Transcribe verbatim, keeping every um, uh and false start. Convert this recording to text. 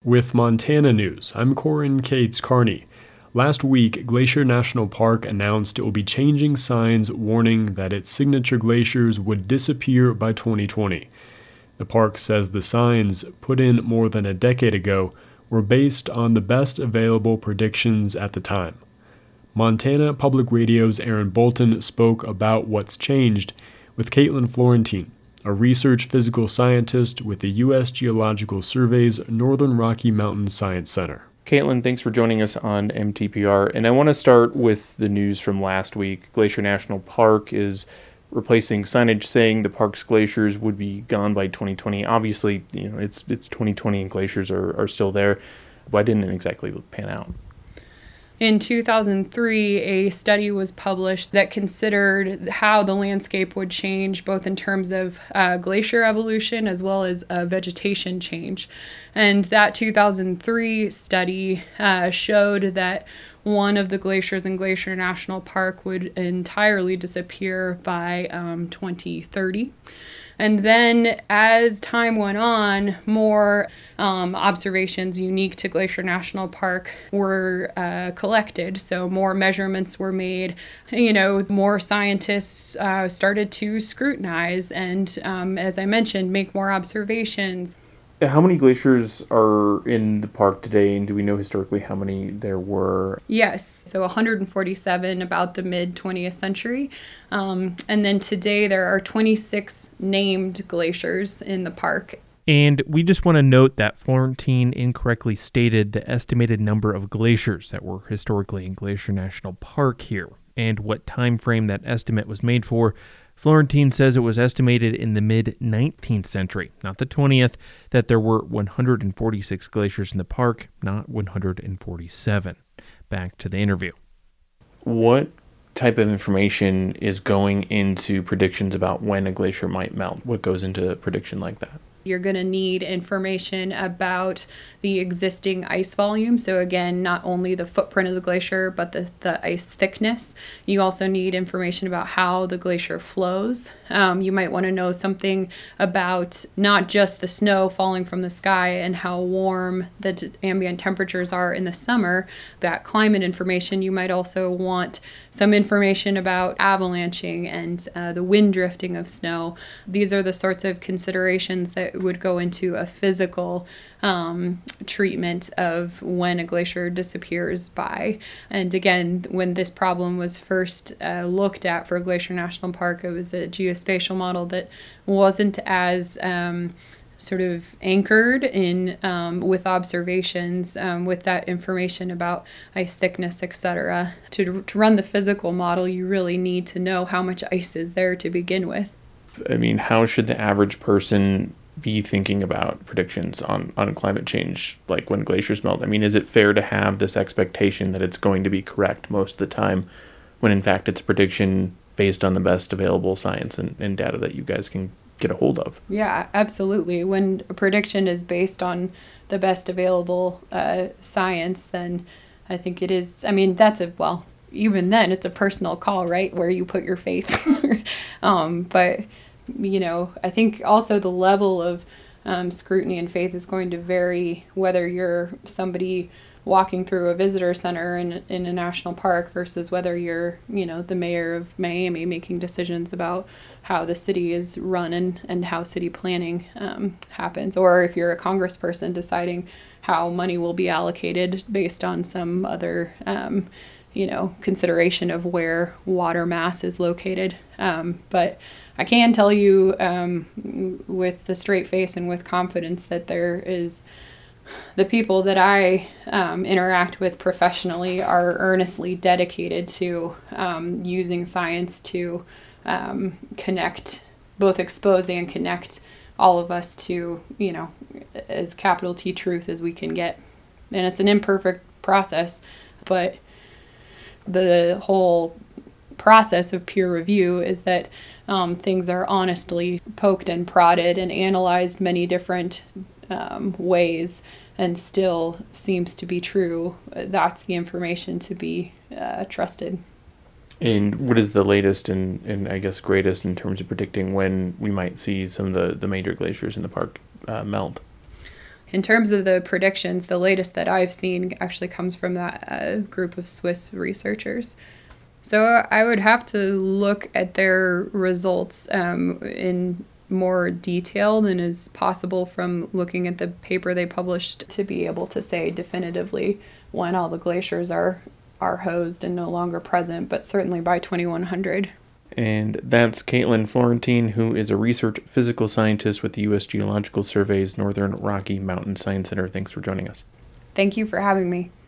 With Montana news, I'm Corin Cates Carney. Last week, Glacier National Park announced it will be changing signs warning that its signature glaciers would disappear by twenty twenty. The park says the signs, put in more than a decade ago, were based on the best available predictions at the time. Montana Public Radio's Aaron Bolton spoke about what's changed with Caitlin Florentine, a research physical scientist with the U S Geological Survey's Northern Rocky Mountain Science Center. Caitlin, thanks for joining us on M T P R. And I want to start with the news from last week. Glacier National Park is replacing signage saying the park's glaciers would be gone by twenty twenty. Obviously, you know, it's it's twenty twenty and glaciers are, are still there. Why didn't it exactly pan out? In two thousand three, a study was published that considered how the landscape would change, both in terms of uh, glacier evolution as well as uh, vegetation change. And that two thousand three study uh, showed that one of the glaciers in Glacier National Park would entirely disappear by um, twenty thirty. And then as time went on, more um, observations unique to Glacier National Park were uh, collected. So more measurements were made. You know, more scientists uh, started to scrutinize and, um, as I mentioned, make more observations. How many glaciers are in the park today, and do we know historically how many there were? Yes, so one hundred forty-seven about the mid-twentieth century. Um, and then today there are twenty-six named glaciers in the park. And we just want to note that Florentine incorrectly stated the estimated number of glaciers that were historically in Glacier National Park here, and what time frame that estimate was made for. Florentine says it was estimated in the mid-nineteenth century, not the twentieth, that there were one hundred forty-six glaciers in the park, not one hundred forty-seven. Back to the interview. What type of information is going into predictions about when a glacier might melt? What goes into a prediction like that? You're going to need information about the existing ice volume. So again, not only the footprint of the glacier, but the, the ice thickness. You also need information about how the glacier flows. Um, you might want to know something about not just the snow falling from the sky and how warm the t- ambient temperatures are in the summer. That climate information. You might also want some information about avalanching and uh, the wind drifting of snow. These are the sorts of considerations that would go into a physical um, treatment of when a glacier disappears by. And again, when this problem was first uh, looked at for Glacier National Park, it was a geospatial model that wasn't as um, sort of anchored in um, with observations, um, with that information about ice thickness, et cetera. To, to run the physical model, you really need to know how much ice is there to begin with. I mean, how should the average person be thinking about predictions on, on climate change, like when glaciers melt? I mean, is it fair to have this expectation that it's going to be correct most of the time, when in fact it's a prediction based on the best available science and, and data that you guys can get a hold of? Yeah, absolutely. When a prediction is based on the best available uh, science, then I think it is, I mean, that's a, well, even then it's a personal call, right, where you put your faith. um, but you know, I think also the level of um, scrutiny and faith is going to vary whether you're somebody walking through a visitor center in in a national park versus whether you're, you know, the mayor of Miami making decisions about how the city is run and, and how city planning um, happens, or if you're a congressperson deciding how money will be allocated based on some other um, you know, consideration of where water mass is located. Um, but I can tell you um, with a straight face and with confidence that there is, the people that I um, interact with professionally are earnestly dedicated to um, using science to um, connect, both expose and connect all of us to, you know, as capital T truth as we can get. And it's an imperfect process, but the whole process of peer review is that um, things are honestly poked and prodded and analyzed many different um, ways, and still seems to be true. That's the information to be uh, trusted. And what is the latest and, and I guess greatest in terms of predicting when we might see some of the, the major glaciers in the park uh, melt? in terms of the predictions, the latest that I've seen actually comes from that uh, group of Swiss researchers. So I would have to look at their results um, in more detail than is possible from looking at the paper they published to be able to say definitively when all the glaciers are are hosed and no longer present, but certainly by twenty-one hundred. And that's Caitlin Florentine, who is a research physical scientist with the U S Geological Survey's Northern Rocky Mountain Science Center. Thanks for joining us. Thank you for having me.